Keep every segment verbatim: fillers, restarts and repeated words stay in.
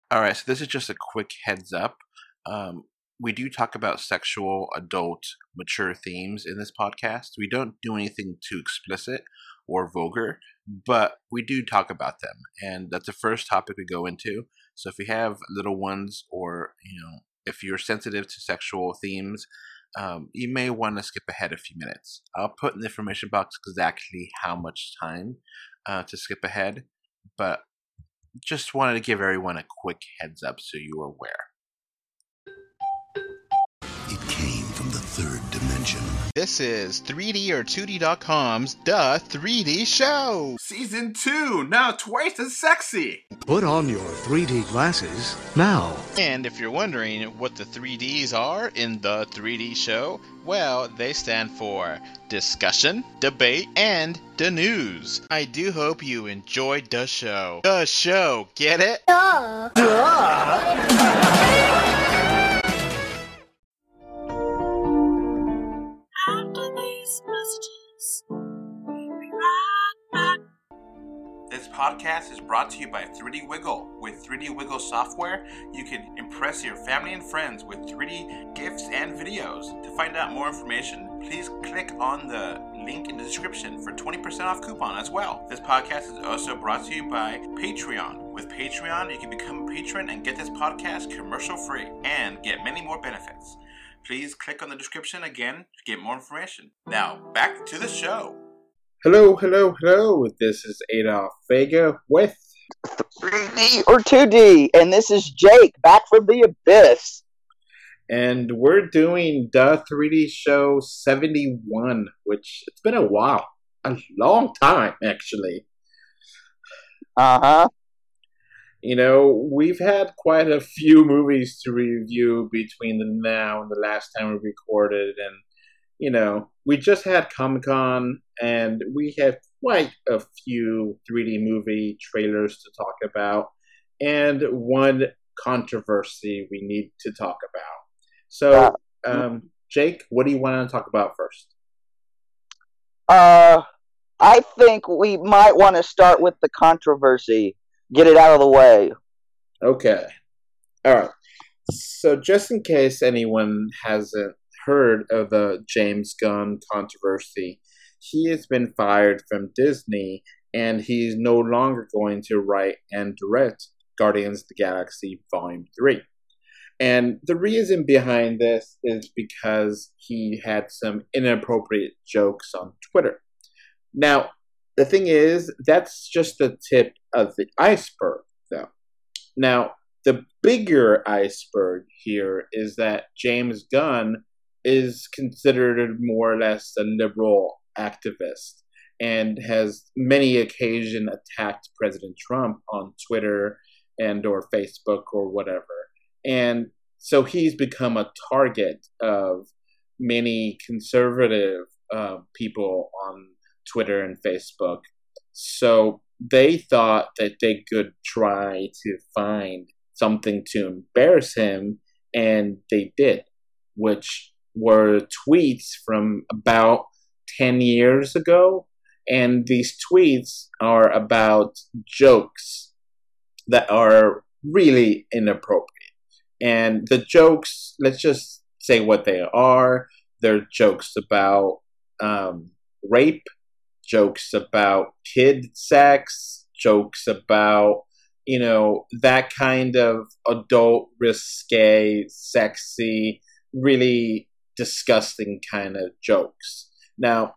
All right, so this is just a quick heads up. Um, we do talk about sexual, adult, mature themes in this podcast. We don't do anything too explicit or vulgar, but we do talk about them, and that's the first topic we go into. So if you have little ones, or you know, if you're sensitive to sexual themes, um, you may want to skip ahead a few minutes. I'll put in the information box exactly how much time uh, to skip ahead, but just wanted to give everyone a quick heads up so you were aware. It came from the third dimension. This is three D or two D dot com's The three D Show. Season two, now twice as sexy. Put on your three D glasses now. And if you're wondering what the three Ds are in The three D Show, well, they stand for discussion, debate, and the news. I do hope you enjoyed the show. The show, get it? Duh. After these messages, we'll be right back. This podcast is brought to you by three D Wiggle. With three D Wiggle software, you can impress your family and friends with three D gifts and videos. To find out more information, please click on the link in the description for twenty percent off coupon as well. This podcast is also brought to you by Patreon. With Patreon, you can become a patron and get this podcast commercial free and get many more benefits. Please click on the description again to get more information. Now, back to the show. Hello, hello, hello. This is Adolf Vega with three D or two D, and this is Jake back from the abyss. And we're doing the three D Show seventy-one, which it's been a while. A long time, actually. Uh-huh. You know, we've had quite a few movies to review between the now and the last time we recorded, and, you know, we just had Comic-Con, and we have quite a few three D movie trailers to talk about, and one controversy we need to talk about. So, um, Jake, what do you want to talk about first? Uh, I think we might want to start with the controversy. Get it out of the way. Okay. All right. So, just in case anyone hasn't heard of the James Gunn controversy, he has been fired from Disney, and he's no longer going to write and direct Guardians of the Galaxy Volume three. And the reason behind this is because he had some inappropriate jokes on Twitter. Now, the thing is, that's just the tip of the iceberg, though. Now, the bigger iceberg here is that James Gunn is considered more or less a liberal activist and has many occasions attacked President Trump on Twitter and or Facebook or whatever. And so he's become a target of many conservative uh, people on Twitter and Facebook. So they thought that they could try to find something to embarrass him, and they did, which were tweets from about ten years ago. And these tweets are about jokes that are really inappropriate. And the jokes, let's just say what they are. They're jokes about um, rape, jokes about kid sex, jokes about, you know, that kind of adult, risque, sexy, really disgusting kind of jokes. Now,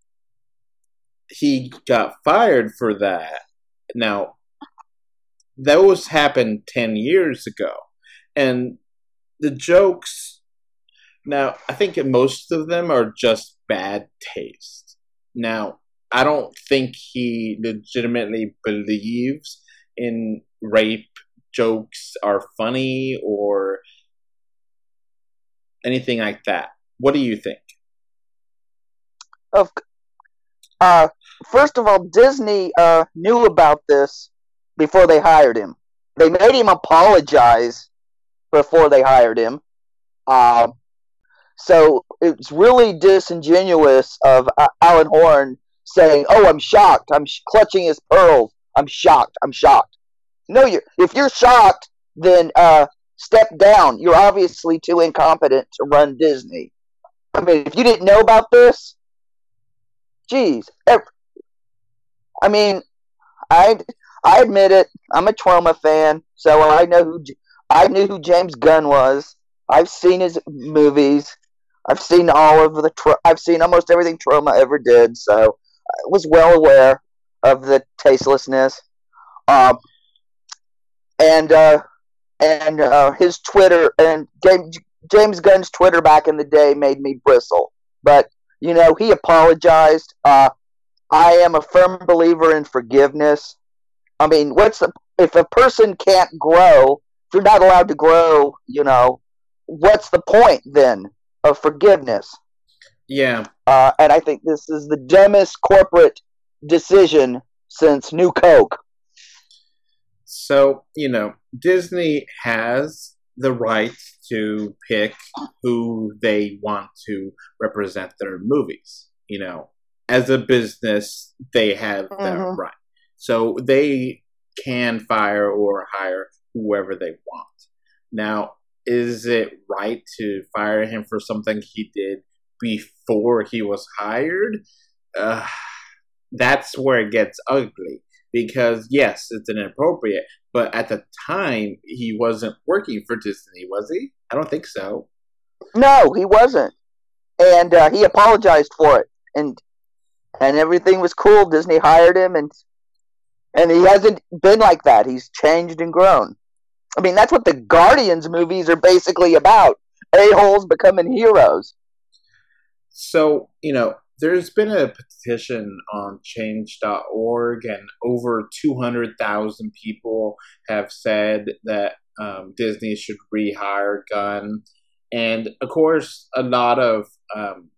he got fired for that. Now, those happened ten years ago. And the jokes, now, I think most of them are just bad taste. Now, I don't think he legitimately believes in rape jokes are funny or anything like that. What do you think? Of, uh, first of all, Disney uh, knew about this before they hired him. They made him apologize before they hired him. Uh, so it's really disingenuous of uh, Alan Horn saying, "Oh, I'm shocked. I'm sh- clutching his pearls. I'm shocked. I'm shocked." No, you. If you're shocked, then uh, step down. You're obviously too incompetent to run Disney. I mean, if you didn't know about this, geez. Ev- I mean, I I admit it. I'm a Troma fan, so I know who J- I knew who James Gunn was. I've seen his movies. I've seen all of the. Tro- I've seen almost everything Troma ever did, so I was well aware of the tastelessness. Um, and uh, and uh, his Twitter and James, James Gunn's Twitter back in the day made me bristle. But you know, he apologized. Uh, I am a firm believer in forgiveness. I mean, what's the if a person can't grow, if you're not allowed to grow, you know, what's the point then of forgiveness? Yeah. Uh, and I think this is the dumbest corporate decision since New Coke. So, you know, Disney has the right to pick who they want to represent their movies. You know, as a business, they have that Mhm. right. So they can fire or hire whoever they want. Now, is it right to fire him for something he did before he was hired? Uh, that's where it gets ugly. Because, yes, it's inappropriate, but at the time, he wasn't working for Disney, was he? I don't think so. No, he wasn't, and uh, he apologized for it, and and everything was cool. Disney hired him, and and he hasn't been like that. He's changed and grown. I mean, that's what the Guardians movies are basically about: a-holes becoming heroes. So, you know, there's been a petition on change dot org, and over two hundred thousand people have said that um, Disney should rehire Gunn. And, of course, a lot of um,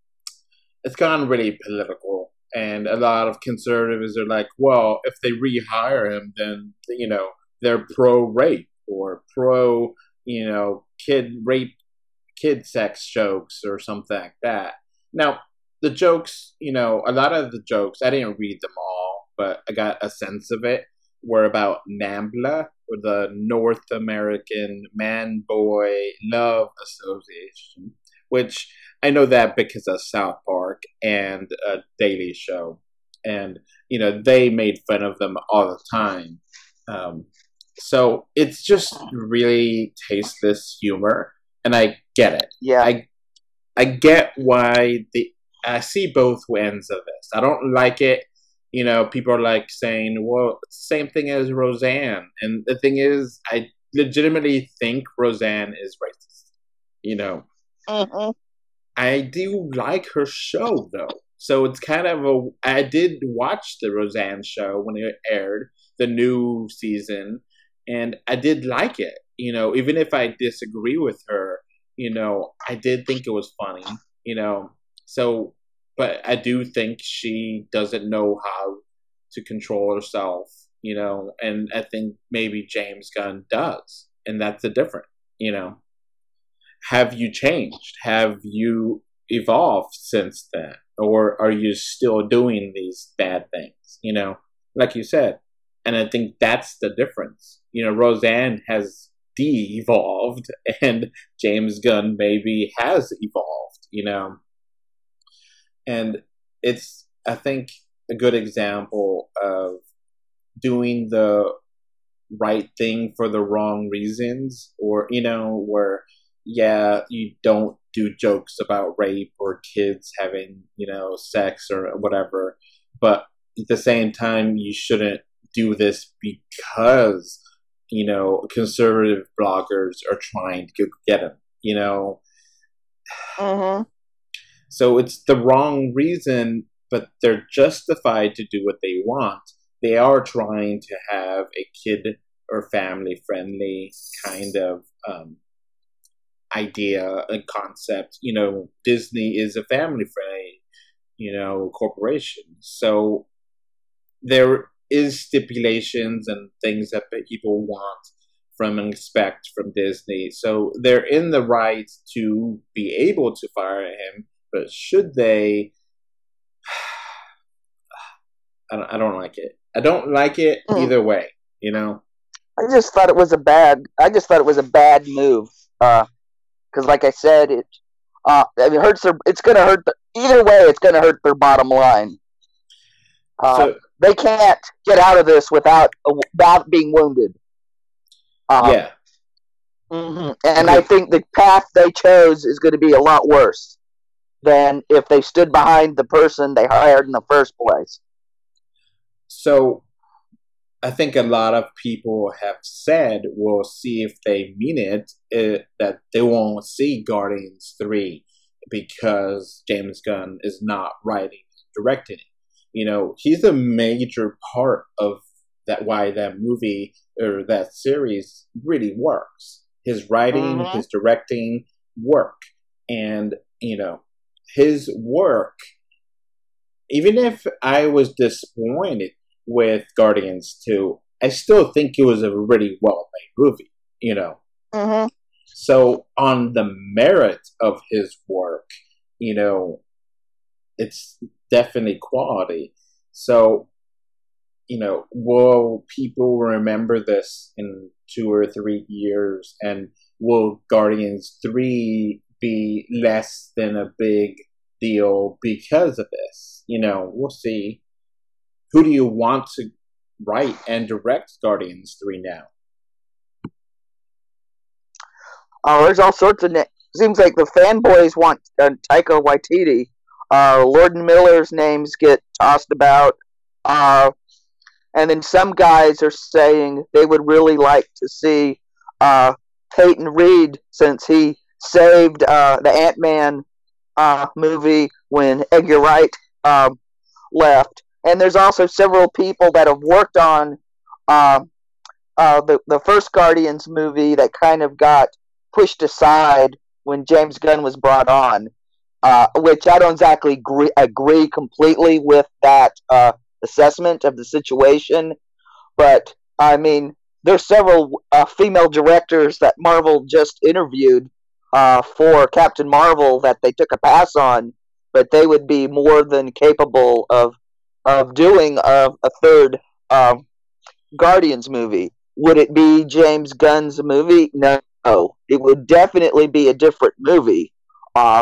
it's gone really political. And a lot of conservatives are like, well, if they rehire him, then, you know, they're pro-rape or pro, you know, kid rape, kid sex jokes or something like that. Now, the jokes, you know, a lot of the jokes, I didn't read them all, but I got a sense of it, were about NAMBLA, or the North American Man-Boy Love Association, which I know that because of South Park and a Daily Show. And, you know, they made fun of them all the time. Um, so it's just really tasteless humor, and I get it. Yeah. I I get why the I see both ends of this. I don't like it. You know, people are like saying, well, it's the same thing as Roseanne. And the thing is, I legitimately think Roseanne is racist. You know, Mm-hmm. I do like her show, though. So it's kind of a. I did watch the Roseanne show when it aired, the new season, and I did like it. You know, even if I disagree with her, you know, I did think it was funny, you know. So, but I do think she doesn't know how to control herself, you know, and I think maybe James Gunn does, and that's the difference, you know. Have you changed? Have you evolved since then? Or are you still doing these bad things, you know, like you said? And I think that's the difference. You know, Roseanne has de-evolved, and James Gunn maybe has evolved, you know. And it's, I think, a good example of doing the right thing for the wrong reasons, or, you know, where, yeah, you don't do jokes about rape or kids having, you know, sex or whatever, but at the same time, you shouldn't do this because, you know, conservative bloggers are trying to get them, you know. Mm-hmm. So it's the wrong reason, but they're justified to do what they want. They are trying to have a kid or family friendly kind of um, idea and concept. You know, Disney is a family friendly, you know, corporation. So there is stipulations and things that people want from and expect from Disney. So they're in the right to be able to fire him, but should they? I don't, I don't like it. I don't like it Mm. either way, you know? I just thought it was a bad. I just thought it was a bad move. Because, uh, like I said, it uh, it hurts their. It's going to hurt. The, either way, it's going to hurt their bottom line. Uh, So they can't get out of this without without being wounded. Um, yeah, hmm And I think the path they chose is going to be a lot worse than if they stood behind the person they hired in the first place. so I think a lot of people have said we'll see if they mean it, uh, that they won't see Guardians three because James Gunn is not writing and directing it. You know, he's a major part of that why that movie or that series really works. His writing, Mhm. his directing work. And, you know, his work, even if I was disappointed with Guardians two, I still think it was a really well made movie, you know. Mm-hmm. So on the merit of his work, you know, it's definitely quality. So, you know, will people remember this in two or three years? And will Guardians three be less than a big deal because of this? You know, we'll see. Who do you want to write and direct Guardians three now? Oh, there's all sorts of. Na- Seems like the fanboys want uh, Taika Waititi. Uh, Lord and Miller's names get tossed about. Uh, and then some guys are saying they would really like to see uh, Peyton Reed, since he saved uh, the Ant-Man uh, movie when Edgar Wright um, left. And there's also several people that have worked on uh, uh, the the first Guardians movie that kind of got pushed aside when James Gunn was brought on, uh, which I don't exactly agree, agree completely with that uh, assessment of the situation. But I mean, there's several uh, female directors that Marvel just interviewed uh, for Captain Marvel that they took a pass on, but they would be more than capable of of doing a, a third uh, Guardians movie. Would it be James Gunn's movie? No, it would definitely be a different movie. Uh,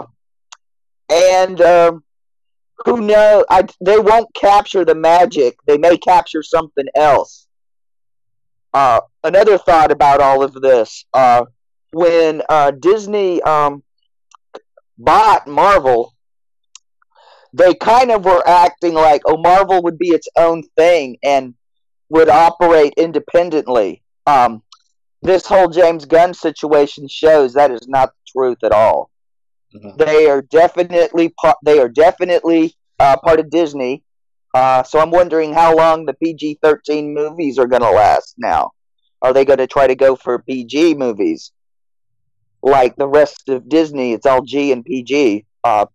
and um, who knows? I, they won't capture the magic. They may capture something else. Uh, another thought about all of this: uh, when uh, Disney um, bought Marvel, they kind of were acting like, oh, Marvel would be its own thing and would operate independently. Um, this whole James Gunn situation shows that is not the truth at all. Mhm. They are definitely part. They are definitely uh, part of Disney. Uh, so I'm wondering how long the P G thirteen movies are going to last now. Are they going to try to go for P G movies? Like the rest of Disney, it's all G and P G. Uh,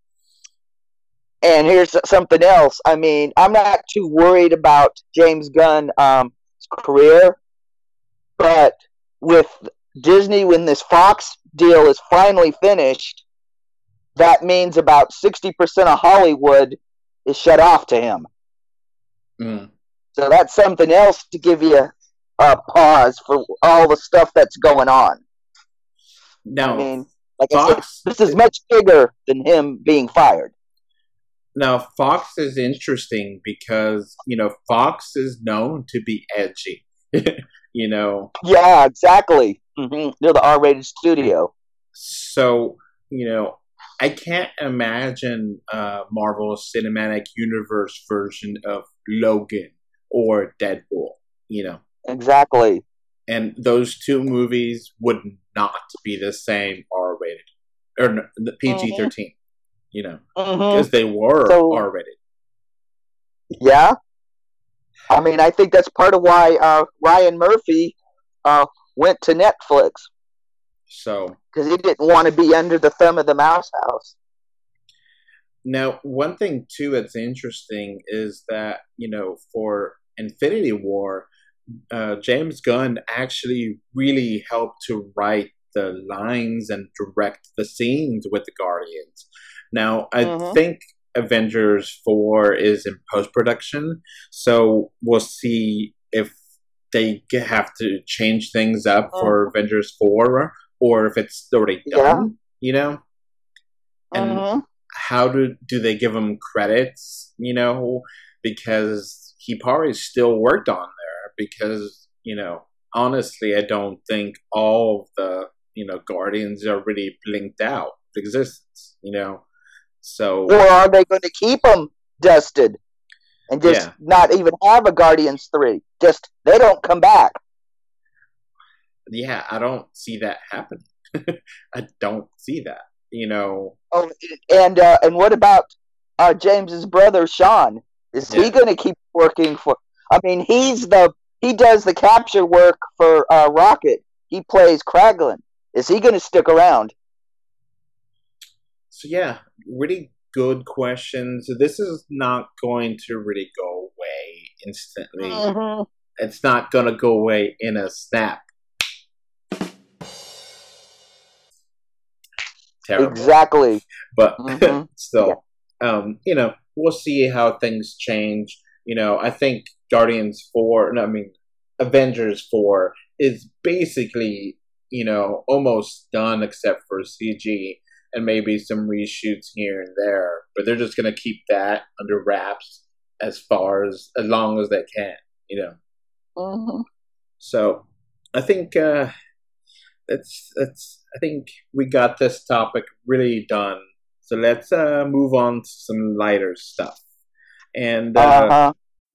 and here's something else. I mean, I'm not too worried about James Gunn's um, career, but with Disney, when this Fox deal is finally finished, that means about sixty percent of Hollywood is shut off to him. Mm. So that's something else to give you a, a pause for all the stuff that's going on. Now, I mean, like Fox, I said, this is much bigger than him being fired. now Fox is interesting because, you know, Fox is known to be edgy. You know, Yeah, exactly. Mm-hmm. They're the R-rated studio. so, you know, I can't imagine uh, Marvel's Cinematic Universe version of Logan or Deadpool, you know. Exactly. And those two movies would not be the same R-rated, or no, the P G thirteen, you know, Mm-hmm. because they were So- R-rated. Yeah. I mean, I think that's part of why uh, Ryan Murphy uh, went to Netflix, So because he didn't want to be under the thumb of the Mouse House. now, one thing too that's interesting is that, you know, for Infinity War, uh, James Gunn actually really helped to write the lines and direct the scenes with the Guardians. Now, I Mhm. think Avengers four is in post production, so we'll see if they g- have to change things up for Avengers four, or if it's already Yeah. done, you know? And Mm-hmm. how do do they give him credits, you know? Because he probably still worked on there, because, you know, honestly, I don't think all of the, you know, Guardians are really blinked out of existence, you know? So, Or are they going to keep them dusted and just Yeah. not even have a Guardians three? Just, they don't come back. yeah, I don't see that happening. I don't see that, you know? Oh, and uh, and what about uh, James's brother Sean? Is he Yeah. going to keep working for? I mean, he's the he does the capture work for uh, Rocket. He plays Kraglin. Is he going to stick around? So yeah, really good questions. This is not going to really go away instantly. Mm-hmm. It's not going to go away in a snap. Terrible. Exactly. But Mhm. still, um, you know, we'll see how things change. You know, I think Guardians four, no, I mean, Avengers four is basically, you know, almost done except for C G and maybe some reshoots here and there. But they're just going to keep that under wraps as far as, as long as they can, you know. Mhm. So I think uh, that's that's I think we got this topic really done. So let's uh, move on to some lighter stuff. And uh, Uh-huh.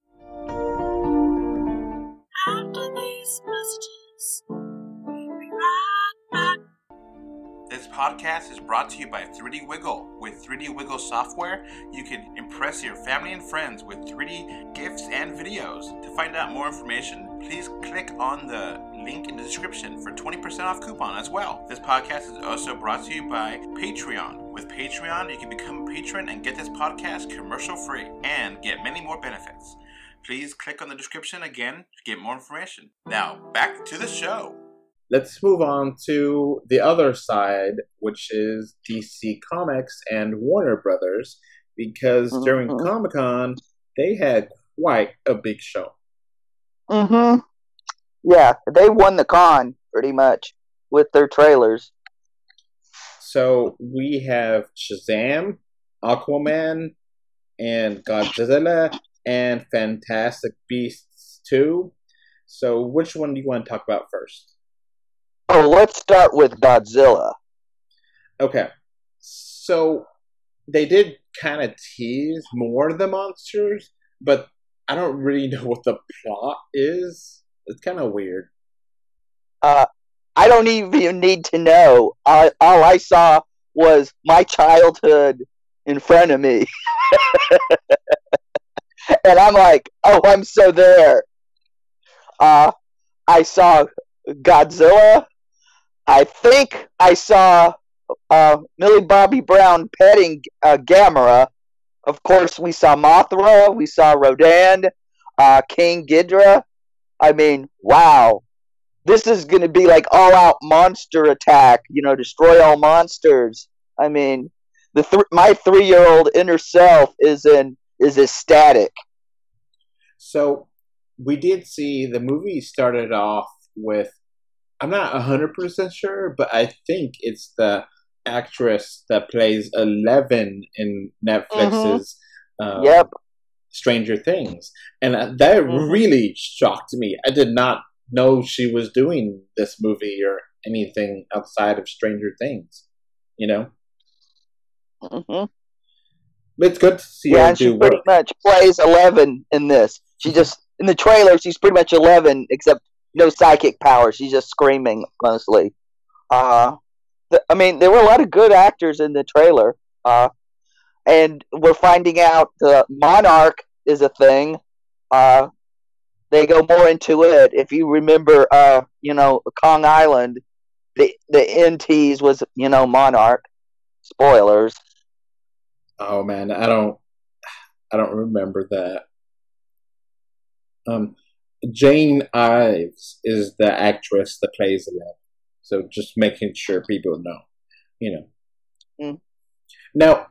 After these messages, we'll be right back. This podcast is brought to you by three D Wiggle. With three D Wiggle software, you can impress your family and friends with three D gifts and videos. To find out more information, please click on the link in the description for twenty percent off coupon as well. This podcast is also brought to you by Patreon. With Patreon, you can become a patron and get this podcast commercial free and get many more benefits. Please click on the description again to get more information. Now, back to the show. let's move on to the other side, which is D C Comics and Warner Brothers, because during Mhm. Comic Con they had quite a big show. Mm-hmm. Yeah, they won the con pretty much with their trailers. So we have Shazam, Aquaman, and Godzilla, and Fantastic Beasts two. So which one do you want to talk about first? Oh, let's start with Godzilla. Okay. So they did kind of tease more of the monsters, but I don't really know what the plot is. It's kind of weird. Uh, I don't even need to know. I, all I saw was my childhood in front of me. And I'm like, oh, I'm so there. Uh, I saw Godzilla. I think I saw uh, Millie Bobby Brown petting uh, Gamera. Of course, we saw Mothra. We saw Rodan, uh, King Ghidorah. I mean, wow. This is going to be like all-out monster attack. You know, destroy all monsters. I mean, the th- my three-year-old inner self is in is ecstatic. So we did see the movie started off with, I'm not one hundred percent sure, but I think it's the actress that plays Eleven in Netflix's um, Yep. Stranger Things. And uh, that Mhm. really shocked me. I did not know she was doing this movie or anything outside of Stranger Things, you know? hmm But it's good to see Yeah, her and she do pretty work. much plays Eleven in this. She just in the trailer, she's pretty much Eleven, except no psychic power. She's just screaming mostly. Uh, th- I mean, there were a lot of good actors in the trailer. Uh, and we're finding out the Monarch is a thing. Uh, they go more into it. If you remember, uh, you know, Kong Island, the the N Ts was, you know, Monarch. Spoilers. Oh man, I don't I don't remember that. Um Jane Ives is the actress that plays Eleven. So just making sure people know, you know. Mm. Now,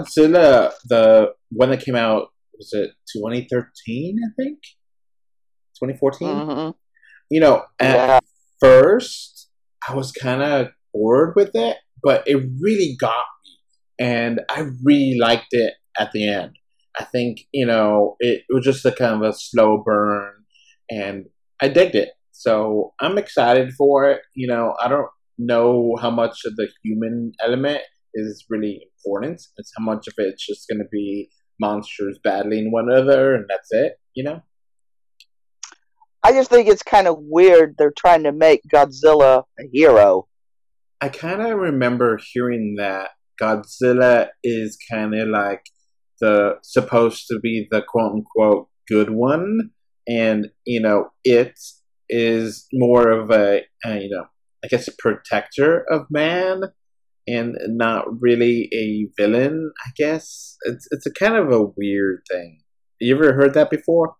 Godzilla, the one that came out, was it twenty thirteen, I think? twenty fourteen. Mm-hmm. You know, at Yeah. first, I was kind of bored with it, but it really got me. And I really liked it at the end. I think, you know, it, it was just a kind of a slow burn, and I digged it. So I'm excited for it. You know, I don't know how much of the human element is really important. It's how much of it's just going to be monsters battling one another, and that's it, you know? I just think it's kind of weird they're trying to make Godzilla a hero. I kind of remember hearing that Godzilla is kind of like the supposed to be the quote unquote good one, and you know it is more of a, a you know I guess a protector of man and not really a villain. I guess it's it's a kind of a weird thing. You ever heard that before?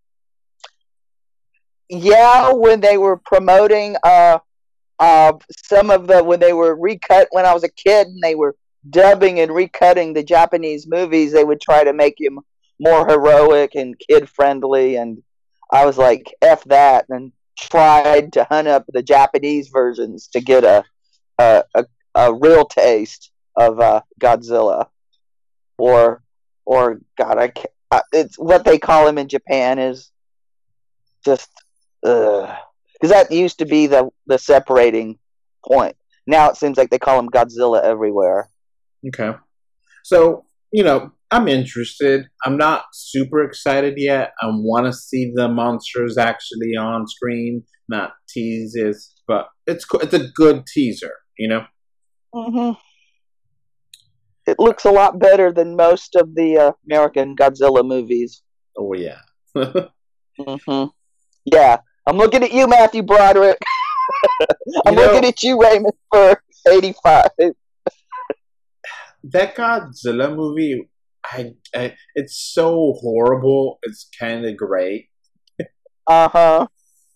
Yeah, when they were promoting uh uh some of the when they were recut when I was a kid and they were dubbing and recutting the Japanese movies, they would try to make him more heroic and kid friendly, and I was like, F that, and tried to hunt up the Japanese versions to get a a, a, a real taste of uh, Godzilla. Or or God, I can't, uh, it's what they call him in Japan is just because that used to be the the separating point. Now it seems like they call him Godzilla everywhere. Okay. So, you know, I'm interested. I'm not super excited yet. I want to see the monsters actually on screen, not teases, but it's co- it's a good teaser, you know? hmm It looks a lot better than most of the uh, American Godzilla movies. Oh, yeah. hmm Yeah, I'm looking at you, Matthew Broderick. I'm You know- looking at you, Raymond, for eighty-five. That Godzilla movie, I, I it's so horrible. It's kind of great. Uh huh.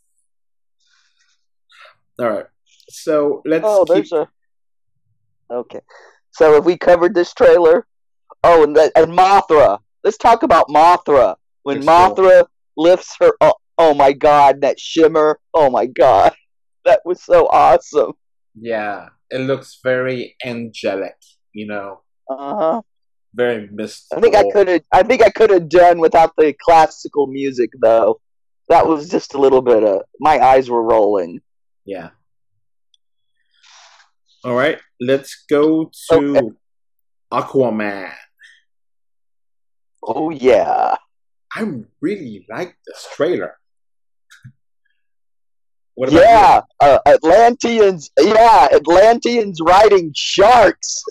All right. So let's Oh, keep. there's a. Okay. So if we covered this trailer, oh, and that, and Mothra. Let's talk about Mothra. When Let's go. Mothra lifts her, oh, oh my God, that shimmer. Oh my God, that was so awesome. Yeah, it looks very angelic. You know, Uh huh. very mystical. I think I could have. I think I could have done without the classical music, though. That was just a little bit of. My eyes were rolling. Yeah. All right, let's go to Okay. Aquaman. Oh yeah. I really like this trailer. What about Yeah, uh, Atlanteans. Yeah, Atlanteans riding sharks.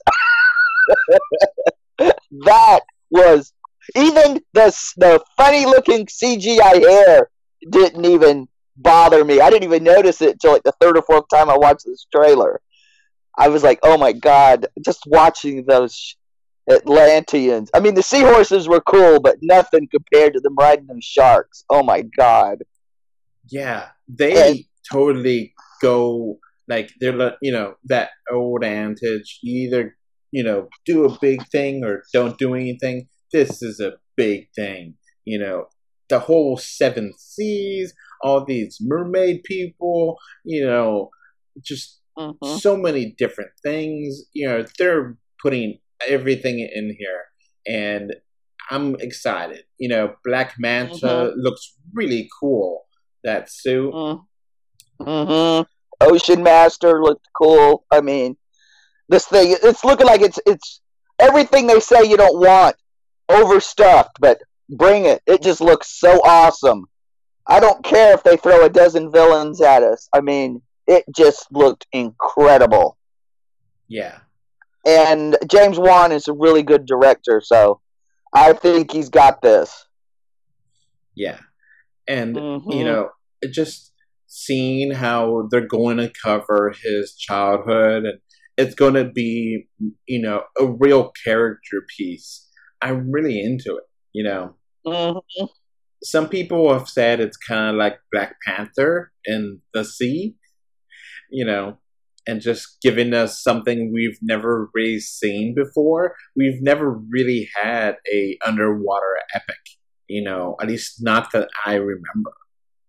That was even the the funny looking C G I hair didn't even bother me. I didn't even notice it until like the third or fourth time I watched this trailer. I was like, oh my God, just watching those Atlanteans. I mean, the seahorses were cool, but nothing compared to them riding them sharks. Oh my God. you? Yeah, they And- totally go like they're li- you know that old adage. You either you know do a big thing or don't do anything. This is a big thing. You know, the whole seven seas, all these mermaid people. You know, just Mhm. so many different things. You know, they're putting everything in here, and I'm excited. You know, Black Manta looks really cool. That suit. Mm-hmm. Ocean Master looked cool. I mean, this thing, it's looking like it's it's everything they say you don't want, overstuffed, but bring it. It just looks so awesome. I don't care if they throw a dozen villains at us. I mean, it just looked incredible. Yeah. And James Wan is a really good director, so I think he's got this. Yeah. And, Mhm. you know, it just seeing how they're going to cover his childhood and it's going to be, you know, a real character piece. I'm really into it, you know. Mm-hmm. Some people have said it's kind of like Black Panther in the sea, you know, and just giving us something we've never really seen before. We've never really had a underwater epic, you know, at least not that I remember.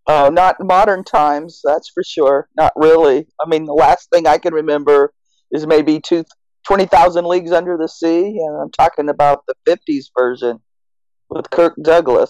Oh, not modern times, that's for sure. Not really. I mean, the last thing I can remember is maybe two, twenty thousand Leagues Under the Sea, and I'm talking about the fifties version with Kirk Douglas.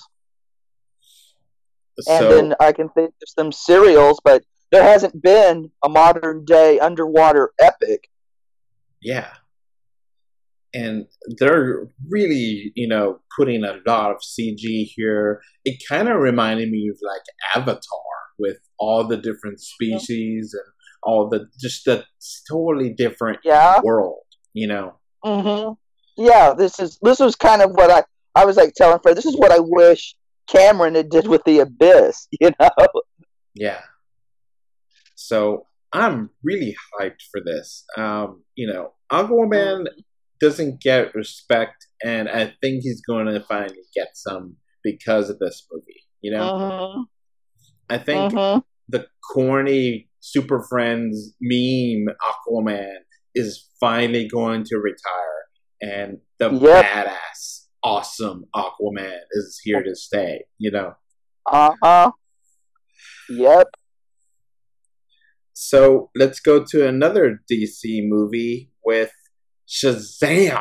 So, And then I can think of some serials, but there hasn't been a modern day underwater epic. yeah. And they're really, you know, putting a lot of C G here. It kind of reminded me of like Avatar with all the different species and all the just the totally different Yeah. world, you know. hmm Yeah, this is this was kind of what I I was like telling Fred. This is what I wish Cameron had did with the Abyss. You know. Yeah. So I'm really hyped for this. Um, you know, Aquaman doesn't get respect, and I think he's going to finally get some because of this movie. You know, hmm I think hmm the corny Super Friends meme Aquaman is finally going to retire, and the Yep. badass, awesome Aquaman is here to stay. You know, Uh huh. Yep. so let's go to another D C movie with Shazam.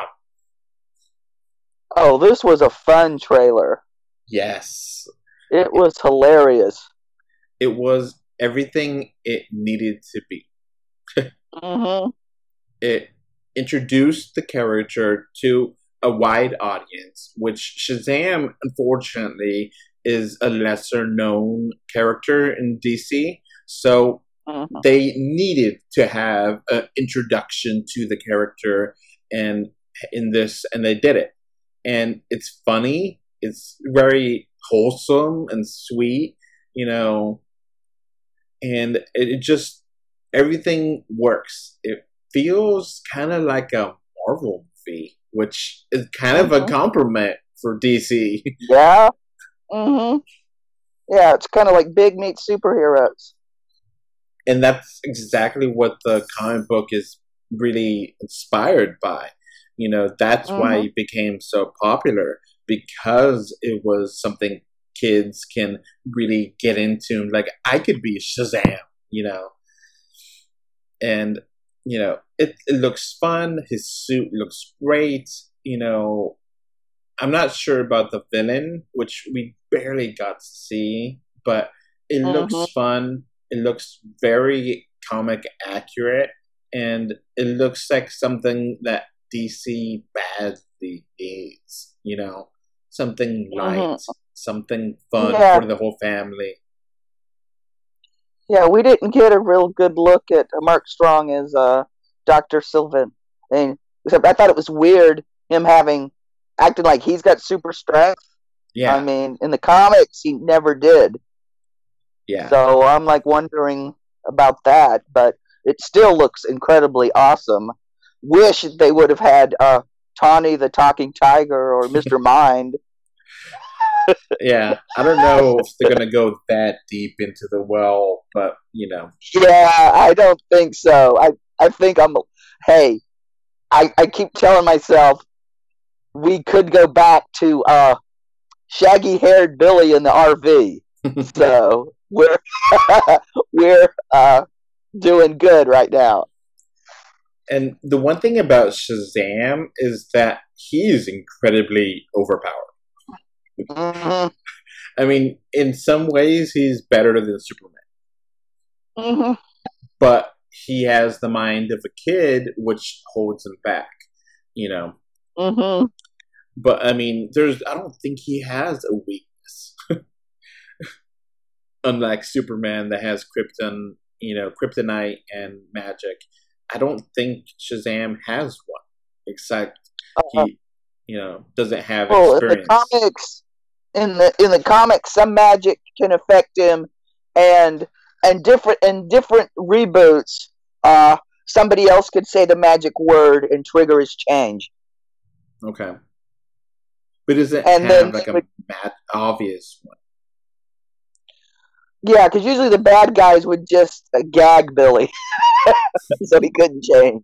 Oh, this was a fun trailer. Yes, It was hilarious. it was everything it needed to be. hmm It introduced the character to a wide audience, which Shazam, unfortunately, is a lesser known character in D C. So hmm they needed to have an introduction to the character and in this, and they did it. And it's funny. It's very wholesome and sweet, you know, and it, it just everything works. It feels kind of like a Marvel movie, which is kind of a hmm compliment for D C. Yeah. hmm Yeah, it's kind of like big meat superheroes. And that's exactly what the comic book is really inspired by. You know, that's why hmm it became so popular because it was something kids can really get into. Like, I could be Shazam, you know, and you know, it, it looks fun. His suit looks great. You know, I'm not sure about the villain, which we barely got to see, but it looks hmm fun. It looks very comic accurate, and it looks like something that D C badly needs. You know, something hmm light, something fun Yeah. for the whole family. Yeah, we didn't get a real good look at uh, Mark Strong as uh, Doctor Sylvan. And except I thought it was weird him having acting like he's got super strength. I Yeah, mean, in the comics he never did. yeah. So I'm like wondering about that, but it still looks incredibly awesome. Wish they would have had uh, Tawny the Talking Tiger or Mister Mind. Yeah, I don't know if they're gonna go that deep into the well, but you know, Yeah, I don't think so. I I think I'm. Hey, I I keep telling myself we could go back to uh shaggy haired Billy in the R V. So we're we're uh doing good right now. and the one thing about Shazam is that he is incredibly overpowered. hmm I mean, in some ways, he's better than Superman, hmm but he has the mind of a kid, which holds him back. You know, hmm but I mean, there's I don't think he has a weakness, unlike Superman that has krypton, you know, kryptonite and magic. I don't think Shazam has one, except he, you know, doesn't have Well, in the experience. comics, in the in the comics, some magic can affect him, and and different in different reboots, uh, somebody else could say the magic word and trigger his change. Okay, but does it And then have like they a would, mad obvious one? yeah, because usually the bad guys would just uh, gag Billy, so he couldn't change.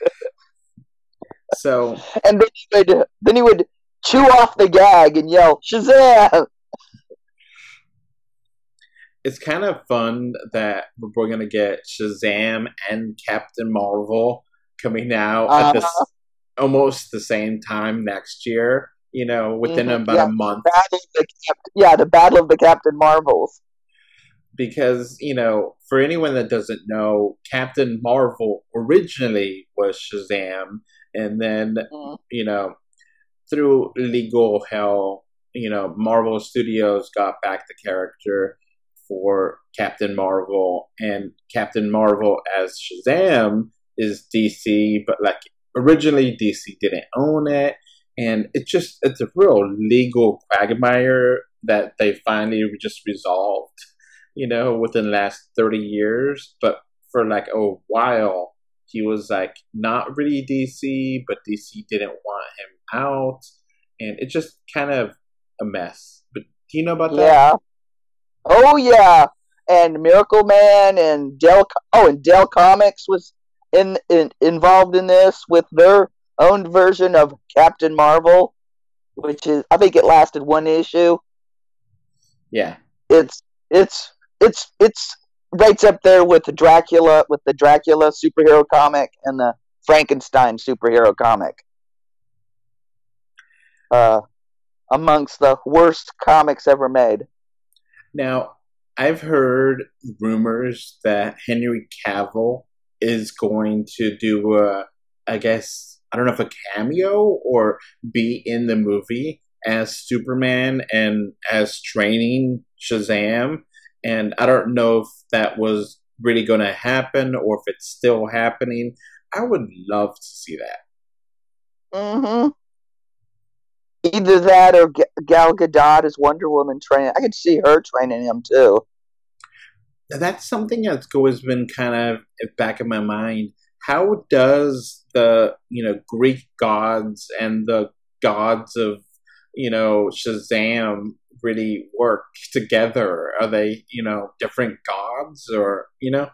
So And then he would then he would chew off the gag and yell Shazam. it's kind of fun that we're going to get Shazam and Captain Marvel coming out uh-huh. at this almost the same time next year. You know, within mm-hmm. about yeah, a month. The the Cap- yeah, the Battle of the Captain Marvels. Because, you know, for anyone that doesn't know, Captain Marvel originally was Shazam, and then, mm. you know, through legal hell, you know, Marvel Studios got back the character for Captain Marvel, and Captain Marvel as Shazam is D C, but like originally D C didn't own it, and it's just, it's a real legal quagmire that they finally just resolved. You know, within the last thirty years, but for like a while, he was like not really D C, but D C didn't want him out, and it's just kind of a mess. But do you know about that? Yeah. Oh yeah, and Miracle Man and Dell. Oh, and Dell Comics was in, in involved in this with their own version of Captain Marvel, which is, I think it lasted one issue. Yeah. It's it's. It's it's right up there with the Dracula with the Dracula superhero comic and the Frankenstein superhero comic. Uh, amongst the worst comics ever made. Now, I've heard rumors that Henry Cavill is going to do a, I guess, I don't know if a cameo or be in the movie as Superman and as training Shazam. And I don't know if that was really going to happen or if it's still happening. I would love to see that. Mm-hmm. Either that or G- Gal Gadot as Wonder Woman training. I could see her training him too. That's something that's always been kind of back in my mind. How does the, you know, Greek gods and the gods of, you know, Shazam really work together? Are they, you know, different gods, or, you know?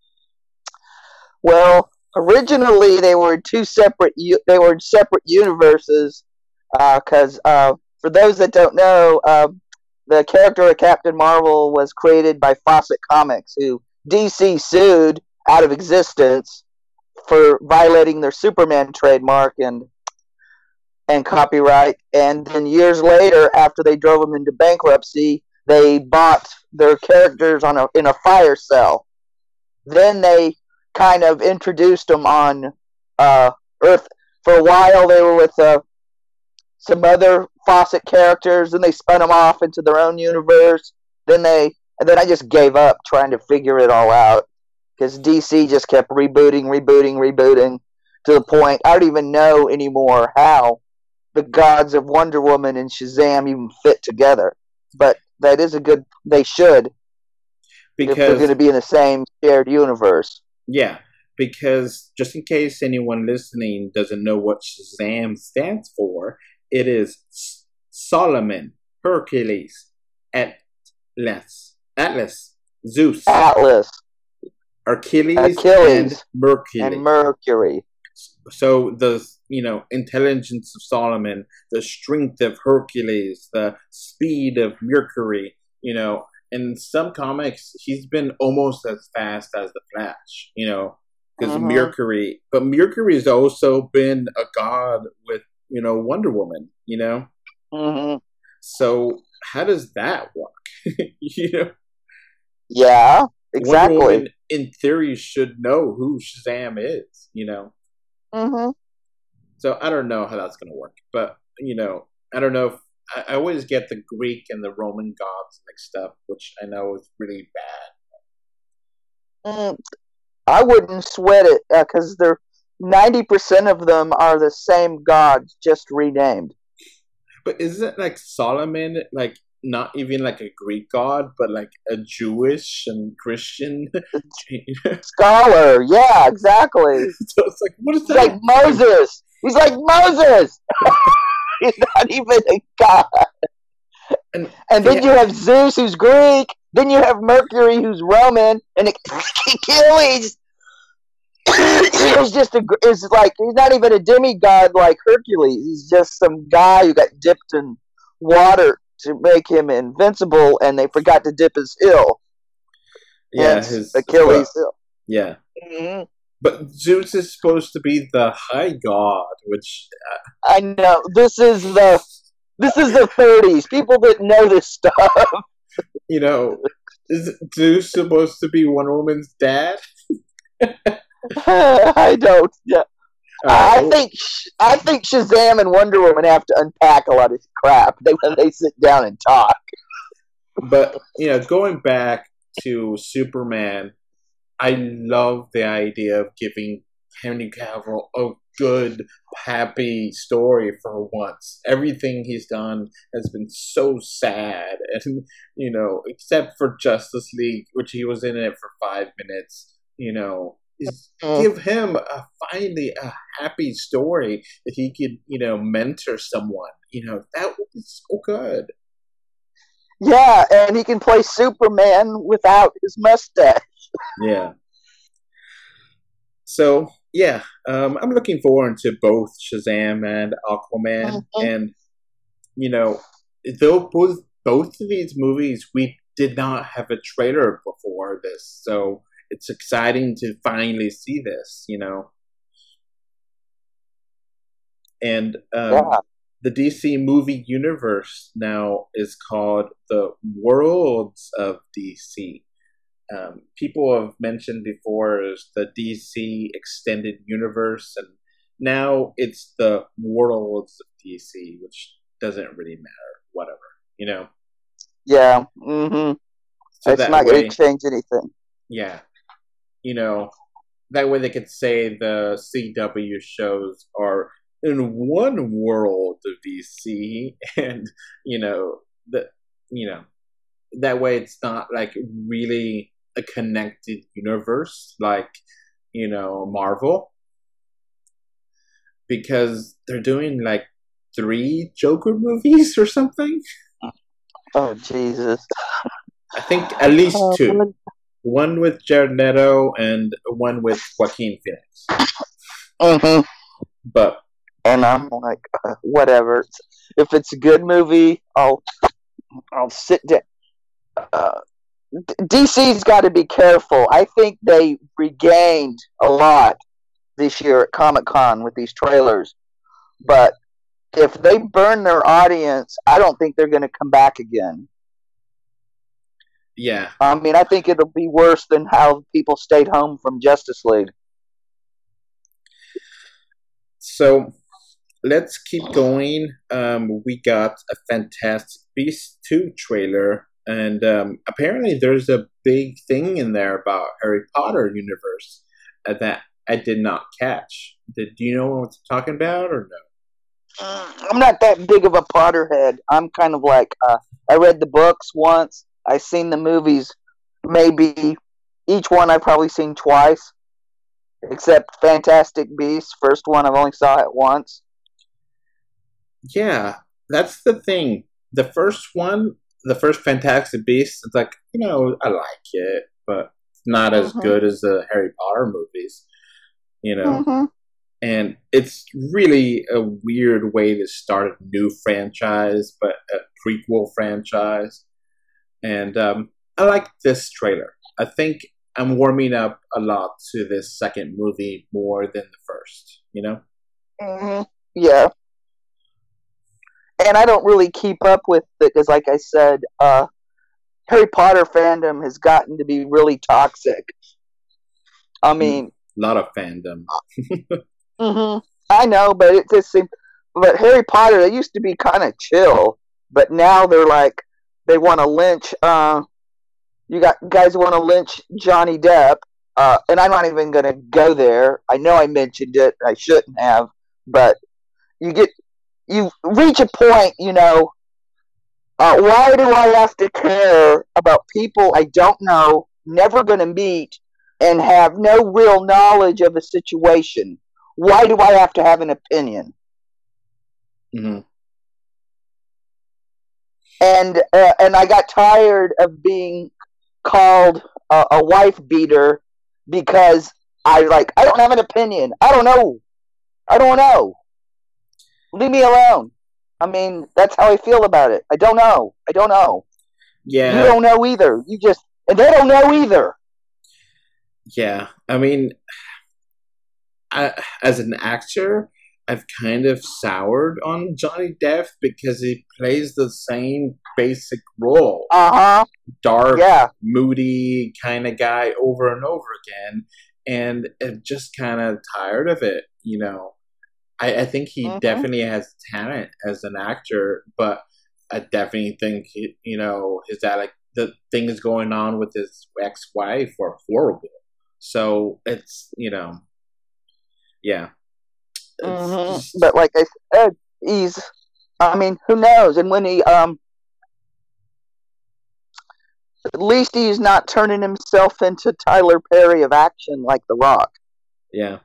Well, originally they were two separate. They were separate universes. Because uh, uh, for those that don't know, uh, the character of Captain Marvel was created by Fawcett Comics, who D C sued out of existence for violating their Superman trademark and and copyright. And then years later, after they drove them into bankruptcy, they bought their characters on a in a fire sale. Then they kind of introduced them on uh, Earth. For a while, they were with uh, some other Fawcett characters, and they spun them off into their own universe. Then they, and then I just gave up trying to figure it all out, because D C just kept rebooting, rebooting, rebooting, to the point I don't even know anymore how the gods of Wonder Woman and Shazam even fit together. But that is a good, they should, because if they're going to be in the same shared universe. Yeah, because just in case anyone listening doesn't know what Shazam stands for, it is Solomon, Hercules, Atlas, Atlas, Zeus, Atlas, Achilles, Achilles, and Mercury. And Mercury. So the, you know, intelligence of Solomon, the strength of Hercules, the speed of Mercury. You know, in some comics, he's been almost as fast as the Flash. You know, because mm-hmm. Mercury, but Mercury's also been a god with, you know, Wonder Woman, you know? Mm-hmm. So how does that work? You know? Yeah, exactly. Wonder Woman, in theory, should know who Shazam is, you know? Mm-hmm. So I don't know how that's going to work. But, you know, I don't know if... I, I always get the Greek and the Roman gods mixed up, which I know is really bad. Mm, I wouldn't sweat it, because uh, they're... ninety percent of them are the same gods, just renamed. But isn't like Solomon like not even like a Greek god, but like a Jewish and Christian scholar? Yeah, exactly. So it's like, what is He's that? Like Moses. He's like Moses. He's not even a god. And, and then yeah. you have Zeus, who's Greek. Then you have Mercury, who's Roman, and Achilles. He's just a, is like, he's not even a demigod like Hercules. He's just some guy who got dipped in water to make him invincible, and they forgot to dip his heel. Yeah, Hence his Achilles well, yeah. heel. hmm But Zeus is supposed to be the high god, which I know. This is the this is the thirties. People didn't know this stuff. you know, is Zeus supposed to be Wonder Woman's dad? I don't. Yeah. Uh, I think Sh- I think Shazam and Wonder Woman have to unpack a lot of crap they, when they sit down and talk. But you know, going back to Superman, I love the idea of giving Henry Cavill a good, happy story for once. Everything he's done has been so sad, and you know, except for Justice League, which he was in it for five minutes. You know, is Mm. give him a finally a happy story that he could, you know, mentor someone. You know, that would be so good. Yeah, and he can play Superman without his mustache. Yeah. So yeah, um, I'm looking forward to both Shazam and Aquaman, Mhm. and you know, though both both of these movies we did not have a trailer before this, so it's exciting to finally see this. You know, and um, Yeah. the D C movie universe now is called the Worlds of D C. Um, people have mentioned before is the D C extended universe, and now it's the Worlds of D C, which doesn't really matter. Whatever, you know. Yeah. hmm So It's that not way, going to change anything. yeah, you know, that way they could say the C W shows are in one world of D C, and you know the, you know, that way it's not like really a connected universe like, you know, Marvel, because they're doing like three Joker movies or something. Oh Jesus. I think at least Oh, two. man. One with Jared Leto and one with Joaquin Phoenix. Mhm. But And I'm like, uh, whatever. If it's a good movie, I'll I'll sit down. Uh, D C's got to be careful. I think they regained a lot this year at Comic Con with these trailers, but if they burn their audience, I don't think they're going to come back again. yeah, I mean, I think it'll be worse than how people stayed home from Justice League. so let's keep going. Um, we got a Fantastic Beasts two trailer, and um, apparently there's a big thing in there about Harry Potter universe uh, that I did not catch. Did do you know what I'm talking about or no? I'm not that big of a Potterhead. I'm kind of like, uh, I read the books once. I've seen the movies, maybe each one I've probably seen twice, except Fantastic Beasts. First one I've only saw it once. Yeah, that's the thing. The first one, the first Fantastic Beasts, it's like, you know, I like it, but it's not as Mhm. good as the Harry Potter movies, you know. Mm-hmm. And it's really a weird way to start a new franchise, but a prequel franchise. And um, I like this trailer. I think I'm warming up a lot to this second movie more than the first, you know? Mm-hmm. Yeah. And I don't really keep up with it because, like I said, uh, Harry Potter fandom has gotten to be really toxic. I mean, A lot of fandom. hmm I know, but it just seems. But Harry Potter, they used to be kind of chill, but now they're like they want to lynch. Uh, you got guys want to lynch Johnny Depp, uh, and I'm not even gonna go there. I know I mentioned it. I shouldn't have, but you get you reach a point, you know. Uh, why do I have to care about people I don't know, never gonna meet, and have no real knowledge of a situation? Why do I have to have an opinion? hmm And uh, and I got tired of being called a, a wife beater because I like I don't have an opinion. I don't know. I don't know. Leave me alone. I mean, that's how I feel about it. I don't know. I don't know. You Yeah, don't know either. You just and they don't know either. Yeah, I mean, I, as an actor, I've kind of soured on Johnny Depp because he plays the same basic role. Uh huh. Dark, Yeah. moody kind of guy over and over again. And I'm just kind of tired of it, you know. I, I think he Mhm. definitely has talent as an actor, but I definitely think, he, you know, his that like the things going on with his ex-wife are horrible. So it's, you know, yeah. It's Mhm. just, But like I said, he's. I mean, who knows? And when he um, at least he's not turning himself into Tyler Perry of action like The Rock. yeah.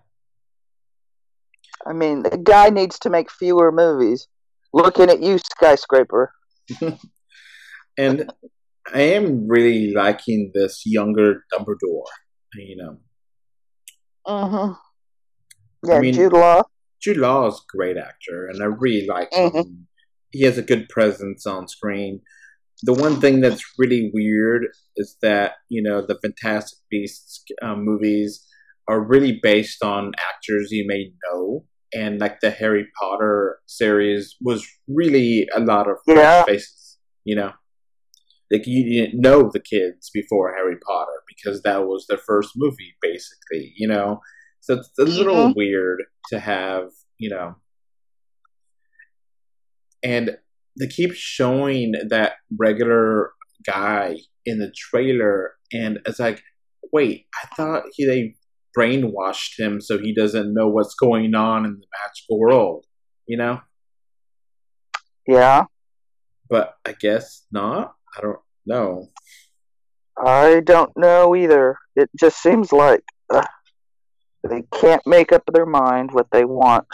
I mean, the guy needs to make fewer movies. Looking at you, Skyscraper. And I am really liking this younger Dumbledore, you know. Mm-hmm. I Yeah, mean, Jude Law. Jude Law is a great actor, and I really like Mhm. him. He has a good presence on screen. The one thing that's really weird is that, you know, the Fantastic Beasts um, movies are really based on actors you may know. And like the Harry Potter series was really a lot of fresh Yeah. faces, you know? Like you didn't know the kids before Harry Potter because that was their first movie, basically, you know? So it's a little Mhm. weird to have, you know. And they keep showing that regular guy in the trailer, and it's like, wait, I thought he they brainwashed him so he doesn't know what's going on in the magical world, you know? Yeah. But I guess not. I don't know. I don't know either. It just seems like uh, they can't make up their mind what they want.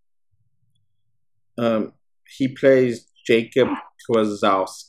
Um, he plays Jacob Kwasowski,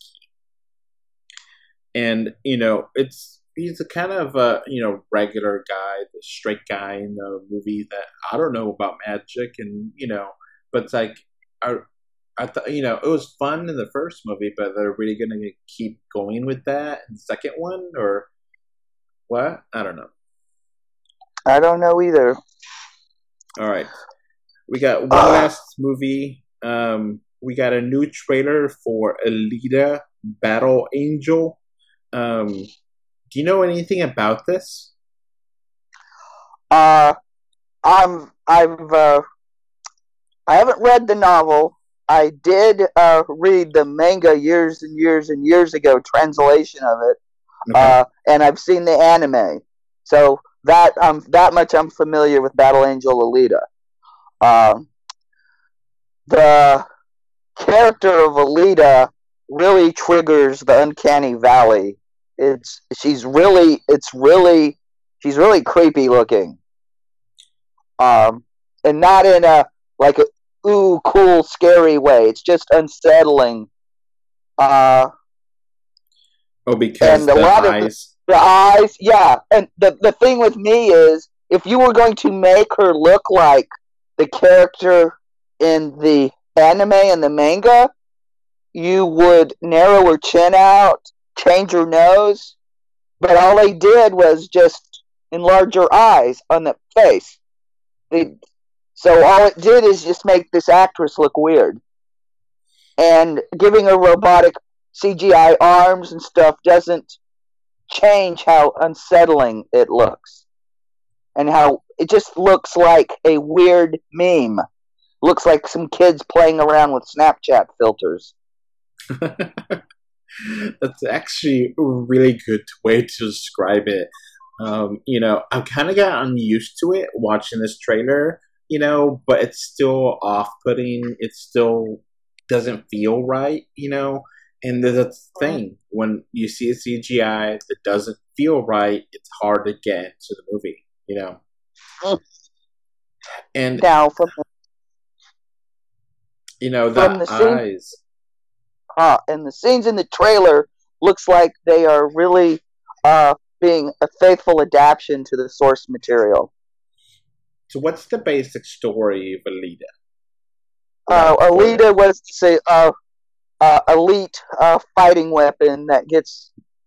and you know, it's he's a kind of a you know regular guy, the straight guy in the movie that I don't know about magic, and you know, but it's like I, I thought you know it was fun in the first movie, but they're really gonna keep going with that in the second one, or what? I don't know. I don't know either. All right, we got one Uh, last movie. Um, we got a new trailer for Alita: Battle Angel. Um, do you know anything about this? uh, I'm I've uh, I haven't read the novel. I did uh, read the manga years and years and years ago, translation of it, Okay. uh, and I've seen the anime. So that um that much I'm familiar with Battle Angel Alita. Um, the character of Alita really triggers the uncanny valley. It's she's really it's really she's really creepy looking. Um, and not in a like a ooh cool scary way. It's just unsettling. Uh, Oh, because and a the lot of the, eyes. the eyes, yeah. And the the thing with me is, if you were going to make her look like the character in the anime and the manga, you would narrow her chin out, change her nose, but all they did was just enlarge her eyes on the face. They, so all it did is just make this actress look weird. And giving her robotic C G I arms and stuff doesn't change how unsettling it looks. And how it just looks like a weird meme. Looks like some kids playing around with Snapchat filters. That's actually a really good way to describe it. Um, you know, I've kind of gotten used to it watching this trailer, you know, but it's still off-putting. It still doesn't feel right, you know. And there's a thing when you see a C G I that doesn't feel right, it's hard to get into the movie, you know. And Now, from you know from the the scene, eyes. uh, and the scenes in the trailer looks like they are really uh, being a faithful adaptation to the source material. So, what's the basic story of Alita? Uh, Without spoilers. Alita was say uh, uh, elite uh, fighting weapon that gets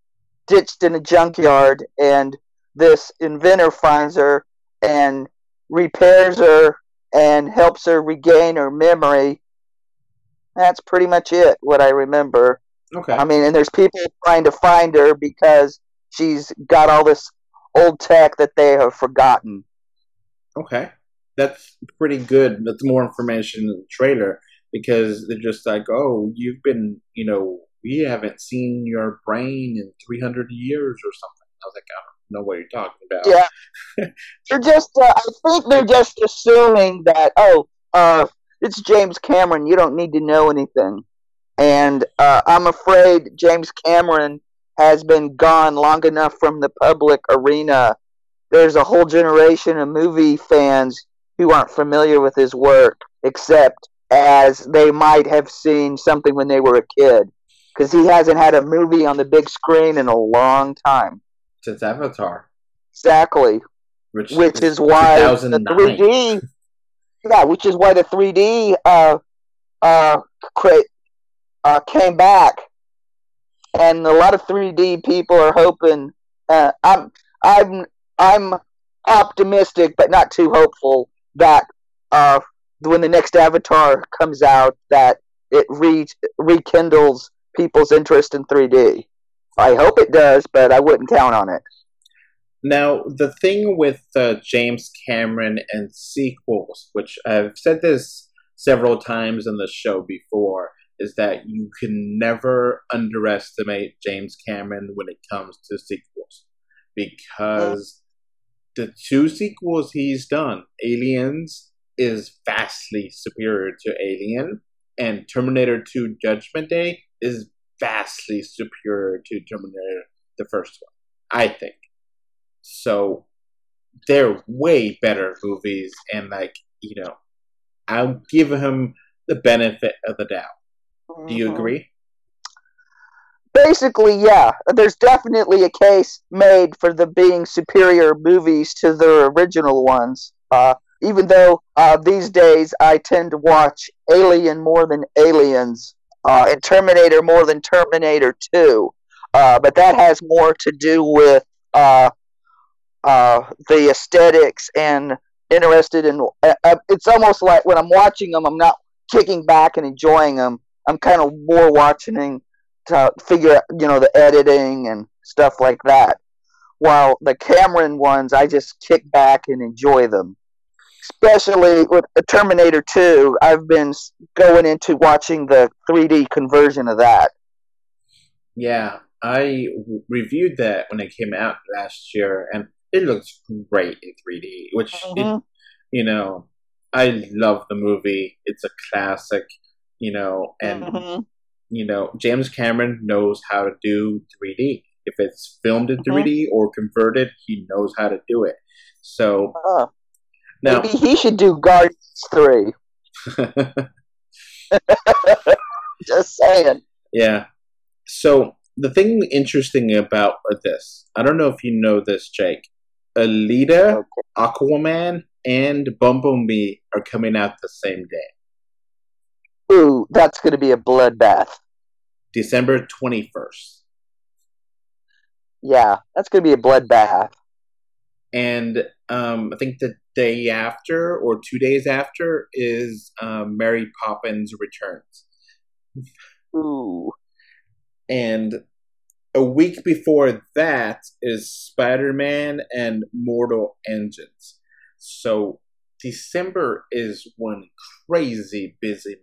ditched in a junkyard, and this inventor finds her and repairs her and helps her regain her memory. That's pretty much it, what I remember. Okay. I mean, and there's people trying to find her because she's got all this old tech that they have forgotten. Okay. That's pretty good. That's more information in the trailer because they're just like, oh, you've been, you know, we haven't seen your brain in three hundred years or something. I was like, I don't know what you're talking about. Yeah. They're just, uh, I think they're just assuming that, oh, uh, it's James Cameron. You don't need to know anything. And uh, I'm afraid James Cameron has been gone long enough from the public arena. There's a whole generation of movie fans who aren't familiar with his work, except as they might have seen something when they were a kid. Because he hasn't had a movie on the big screen in a long time. Since Avatar. Exactly. Which, which is why the three D... Yeah, which is why the three D uh, uh, cra- uh, came back. And a lot of three D people are hoping... Uh, I'm, I'm, I'm optimistic, but not too hopeful, that uh, when the next Avatar comes out, that it re- rekindles people's interest in three D. I hope it does, but I wouldn't count on it. Now, the thing with uh, James Cameron and sequels, which I've said this several times on the show before, is that you can never underestimate James Cameron when it comes to sequels. Because the two sequels he's done, Aliens is vastly superior to Alien, and Terminator two Judgment Day is vastly superior to Terminator, the first one, I think. So they're way better movies, and like, you know, I'll give him the benefit of the doubt. Do you agree? Basically, yeah. There's definitely a case made for the being superior movies to the original ones. Uh, even though uh, these days I tend to watch Alien more than Aliens, uh, and Terminator more than Terminator two. Uh, but that has more to do with uh, uh, the aesthetics and interested in... Uh, it's almost like when I'm watching them, I'm not kicking back and enjoying them. I'm kind of more watching to figure out, you know, the editing and stuff like that. While the Cameron ones, I just kick back and enjoy them. Especially with Terminator two, I've been going into watching the three D conversion of that. Yeah, I reviewed that when it came out last year, and it looks great in three D, which, mm-hmm. it, you know, I love the movie. It's a classic, you know, and, mm-hmm. you know, James Cameron knows how to do three D. If it's filmed in three D mm-hmm. or converted, he knows how to do it. So... Uh. Now, maybe he should do Guardians three. Just saying. Yeah. So, the thing interesting about this, I don't know if you know this, Jake. Alita, okay. Aquaman, and Bumblebee are coming out the same day. Ooh, that's going to be a bloodbath. December twenty-first. Yeah, that's going to be a bloodbath. And um, I think the day after or two days after is um, Mary Poppins Returns. Ooh. And a week before that is Spider-Man and Mortal Engines. So December is one crazy busy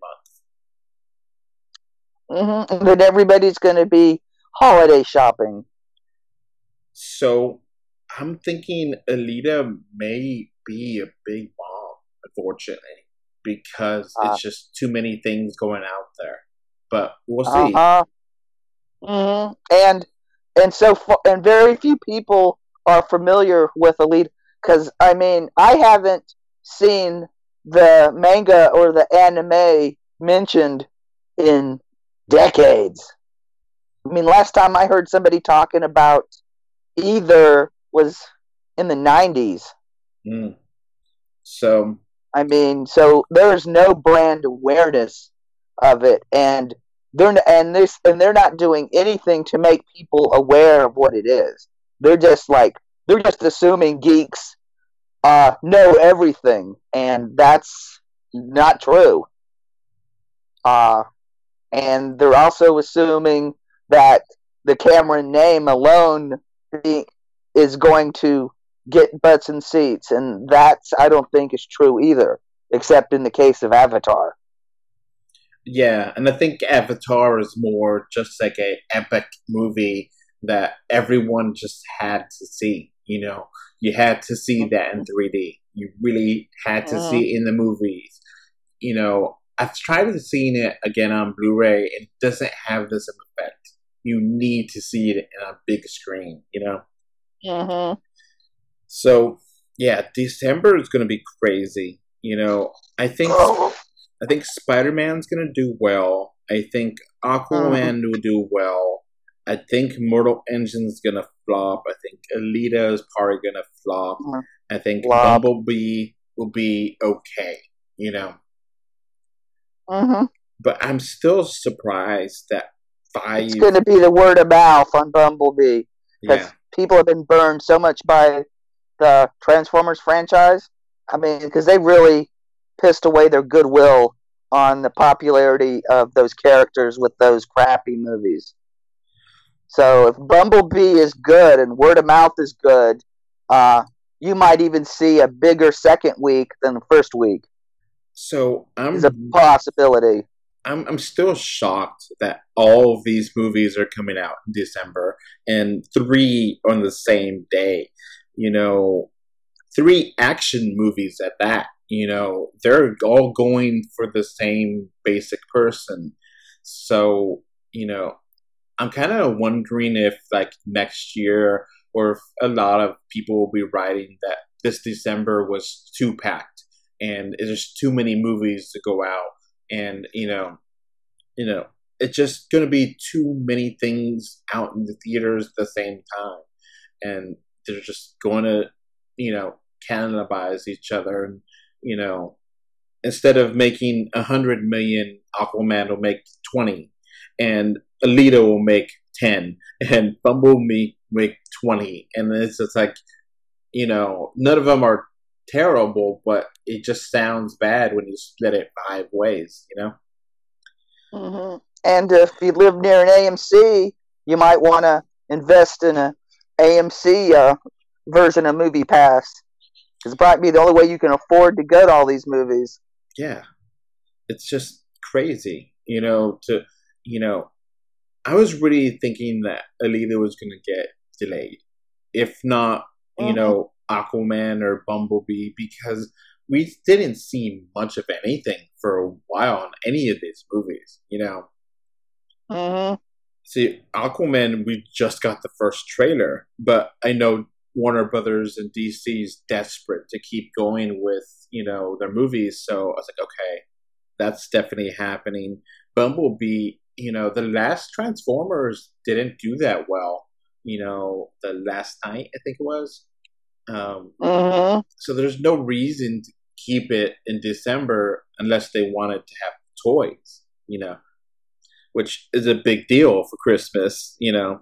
month. Mm-hmm. And then everybody's going to be holiday shopping. So I'm thinking Alita may be a big bomb, unfortunately, because uh, it's just too many things going out there. But we'll see. Uh-huh. Mm-hmm. And and so far, and very few people are familiar with Alita, because I mean I haven't seen the manga or the anime mentioned in decades. I mean, last time I heard somebody talking about either was in the nineties. Mm. So, I mean, so there's no brand awareness of it, and they're and this and they're not doing anything to make people aware of what it is. They're just like they're just assuming geeks uh, know everything, and that's not true. Uh, and they're also assuming that the Cameron name alone is going to get butts and seats, and that's I don't think is true either, except in the case of Avatar. Yeah, and I think Avatar is more just like a epic movie that everyone just had to see. You know, you had to see that in three D. You really had to see it in the movies. You know, I've tried to see it again on Blu-ray. It doesn't have the same effect. You need to see it in a big screen. You know. Mm-hmm. So yeah, December is going to be crazy. You know, I think. Oh. I think Spider-Man's going to do well. I think Aquaman will do well. I think Mortal Engine's going to flop. I think Alita is probably going to flop. I think Flop. Bumblebee will be okay, you know. Mm-hmm. But I'm still surprised that five... It's going to be the word of mouth on Bumblebee. Because Yeah. people have been burned so much by the Transformers franchise. I mean, because they really pissed away their goodwill on the popularity of those characters with those crappy movies. So if Bumblebee is good and word of mouth is good, uh, you might even see a bigger second week than the first week. So I'm... It's a possibility. I'm I'm still shocked that all of these movies are coming out in December and three on the same day. You know, three action movies at that. You know, they're all going for the same basic person. So, you know, I'm kind of wondering if, like, next year, or if a lot of people will be writing that this December was too packed and there's too many movies to go out. And, you know, you know, it's just going to be too many things out in the theaters at the same time. And they're just going to, you know, cannibalize each other. And, you know, instead of making a hundred million, Aquaman will make twenty, and Alita will make ten, and Bumblebee make twenty, and it's just like, you know, none of them are terrible, but it just sounds bad when you split it five ways, you know. Mm-hmm. And if you live near an A M C, you might want to invest in a A M C uh, version of Movie Pass. It's probably the only way you can afford to go to all these movies. Yeah. It's just crazy, you know, to, you know, I was really thinking that Alita was going to get delayed. If not, you mm-hmm. know, Aquaman or Bumblebee, because we didn't see much of anything for a while on any of these movies, you know. Mm-hmm. See, Aquaman, we just got the first trailer, but I know Warner Brothers and D C is desperate to keep going with, you know, their movies. So I was like, okay, that's definitely happening. Bumblebee, you know, the last Transformers didn't do that well. You know, the last night, I think it was. Um, mm-hmm. So there's no reason to keep it in December unless they wanted to have toys, you know, which is a big deal for Christmas, you know.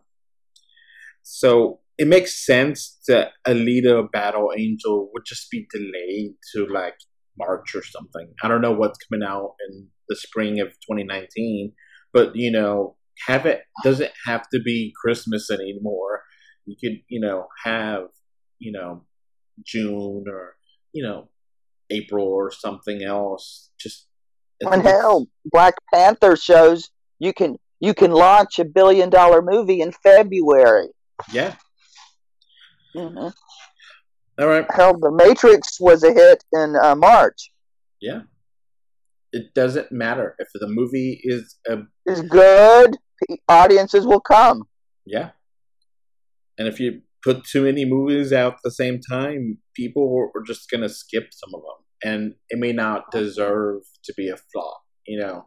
So it makes sense that Alita Battle Angel would just be delayed to like March or something. I don't know what's coming out in the spring of twenty nineteen, but you know, have it doesn't have to be Christmas anymore. You could, you know, have, you know, June or, you know, April or something else. Just and hell, Black Panther shows you can you can launch a billion dollar movie in February. Yeah. Mm-hmm. All right. Hell, The Matrix was a hit in uh, March. Yeah. It doesn't matter if the movie is a is good. Audiences will come. Yeah. And if you put too many movies out at the same time, people are just gonna skip some of them, and it may not deserve to be a flop. You know.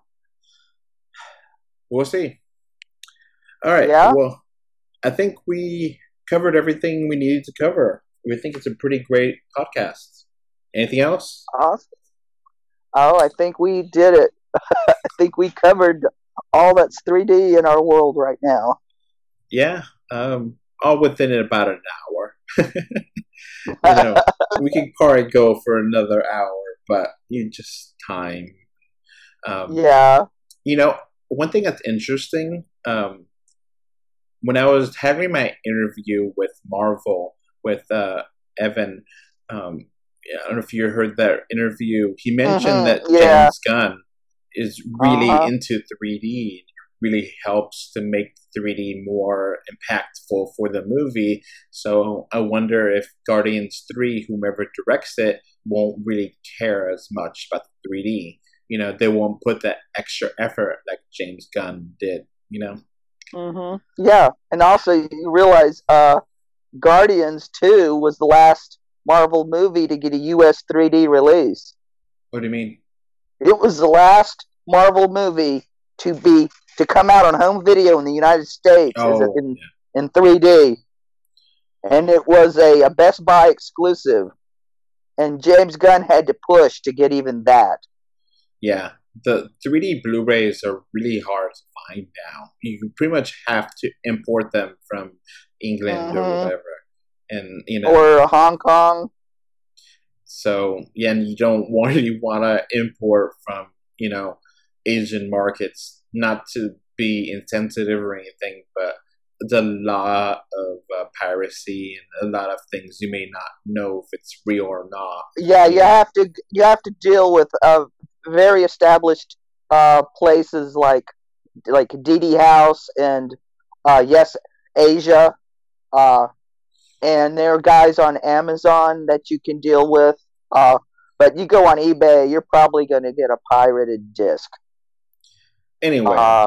We'll see. All right. Yeah. Well, I think we covered everything we needed to cover. We think it's a pretty great podcast. Anything else? Awesome. Oh, I think we did it. I think we covered all that's three D in our world right now. Yeah, um, all within about an hour. You know, we could probably go for another hour, but you just time. Um, Yeah. You know, one thing that's interesting, um, when I was having my interview with Marvel with uh, Evan, um, I don't know if you heard that interview. He mentioned Mhm, that yeah. James Gunn is really Uh-huh. into three D. Really helps to make three D more impactful for the movie. So I wonder if Guardians three, whomever directs it, won't really care as much about the three D. You know, they won't put that extra effort like James Gunn did, you know? hmm Yeah, and also you realize uh, Guardians two was the last Marvel movie to get a U S three D release. What do you mean? It was the last Marvel movie to be to come out on home video in the United States as a, Oh, in in three D, and it was a, a Best Buy exclusive. And James Gunn had to push to get even that. yeah. The three D Blu-rays are really hard to find now. You pretty much have to import them from England or Mhm. whatever. And, you know, Or Hong Kong. so yeah, and you don't really want to import from, you know, Asian markets, not to be insensitive or anything, but there's a lot of uh, piracy and a lot of things you may not know if it's real or not. Yeah, you have to you have to deal with uh, very established uh, places like like D D House and uh, Yes Asia, uh, and there are guys on Amazon that you can deal with. Uh, but you go on eBay, you're probably going to get a pirated disc. Anyway, Uh,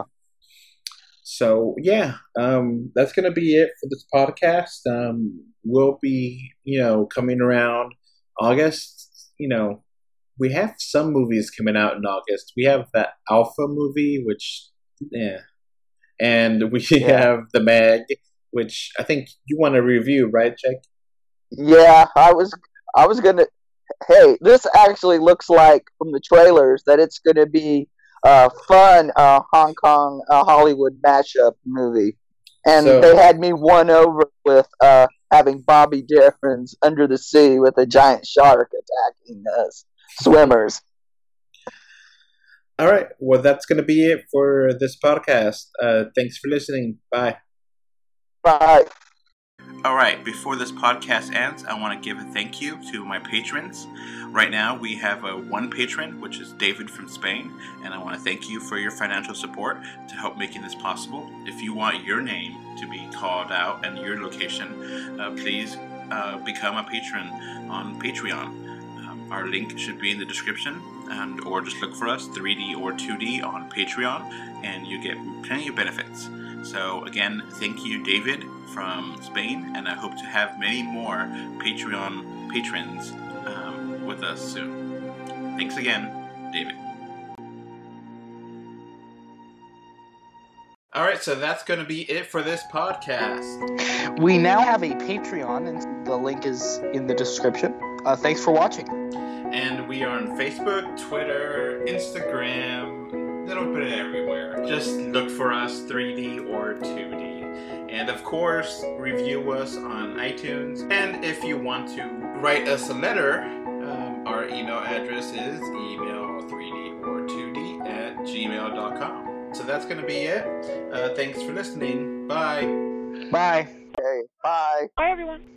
so yeah, um, that's gonna be it for this podcast. Um, we'll be, you know, coming around August. You know, we have some movies coming out in August. We have that Alpha movie, which, yeah, and we Yeah. have the Meg, which I think you want to review, right, Jake? yeah, I was I was gonna. Hey, this actually looks like from the trailers that it's gonna be a fun uh, Hong Kong uh, Hollywood mashup movie, and So- they had me won over with uh, having Bobby Difference under the sea with a giant shark attacking us swimmers. All right. Well, that's gonna be it for this podcast. Uh, thanks for listening. Bye. Bye. All right, before this podcast ends, I want to give a thank you to my patrons. Right now, we have a one patron, which is David from Spain, and I want to thank you for your financial support to help making this possible. If you want your name to be called out and your location, uh, please uh, become a patron on Patreon. Um, our link should be in the description, and or just look for us, three D or two D, on Patreon, and you get plenty of benefits. So again, thank you, David from Spain, and I hope to have many more Patreon patrons um, with us soon. Thanks again, David. All right, so that's going to be it for this podcast. We now have a Patreon, and the link is in the description. Uh, thanks for watching. And we are on Facebook, Twitter, Instagram, a little bit everywhere. Just look for us, three D or two D. And of course, review us on iTunes. And if you want to write us a letter, um, our email address is email three D or two D at gmail dot com. So that's going to be it. Uh, thanks for listening. Bye. Bye. Okay, bye. Bye, everyone.